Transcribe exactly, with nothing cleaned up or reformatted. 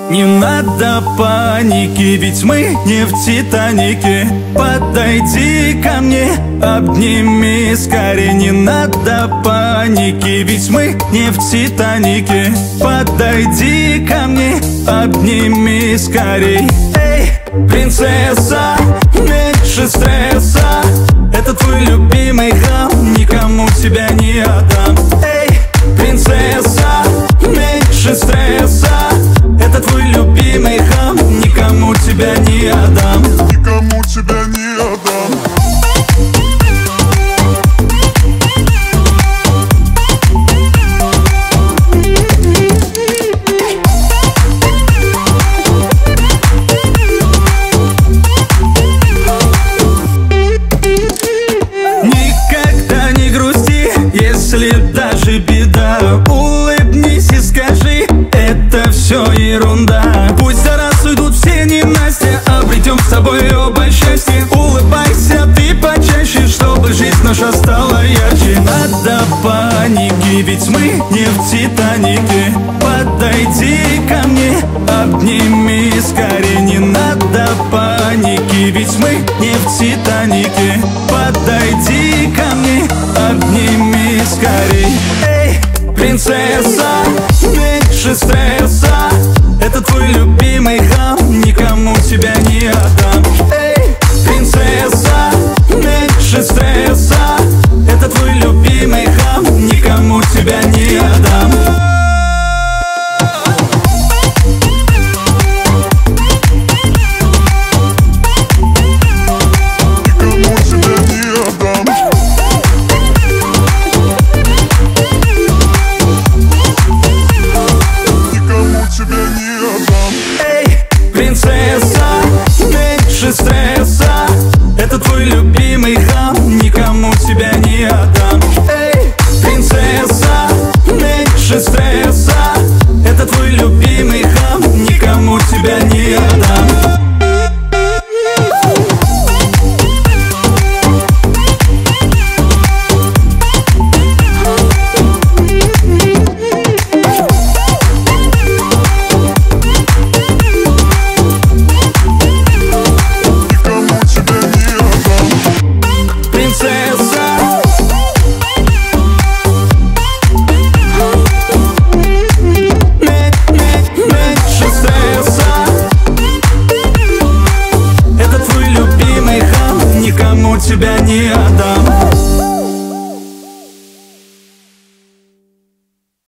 Не надо паники, ведь мы не в Титанике. Подойди ко мне, обними скорей. Не надо паники, ведь мы не в Титанике. Подойди ко мне, обними скорей. Эй, принцесса, меньше стресса. Это твой любимый хам, никому тебя не отдам. Эй, принцесса, меньше стресса. Это твой любимый хам, никому тебя не отдам. Никому тебя не отдам. Никогда не грусти, если даже беда. Улыбнись и скажи, это все ерунда. Пусть за раз уйдут все ненастья, обретем с тобой оба счастье. Улыбайся ты почаще, чтобы жизнь наша стала ярче. Надо паники, ведь мы не в Титанике. Подойди ко мне, обними скорей. Не надо паники, ведь мы не в Титанике. Подойди ко мне, обними скорей. Эй, принцесса,